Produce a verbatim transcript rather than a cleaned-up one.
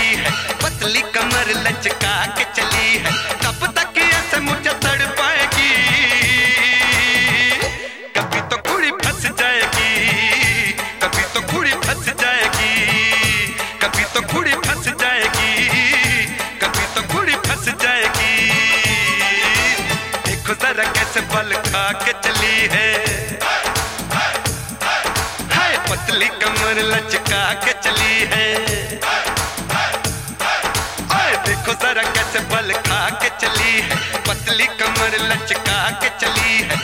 चली है, पतली कमर लचका के चली है, तब तक ऐसे मुझे तड़ पाएगी, कभी तो कुड़ी फंस जाएगी, कभी तो कुड़ी फंस जाएगी, कभी तो कुड़ी फंस जाएगी, कभी तो कुड़ी फंस जाएगी। देखो जरा कैसे बल खा के चली है, हाय पतली कमर लचका के चली है, ओए देखो जरा कैसे बल खा के चली है, पतली कमर लचका के चली है,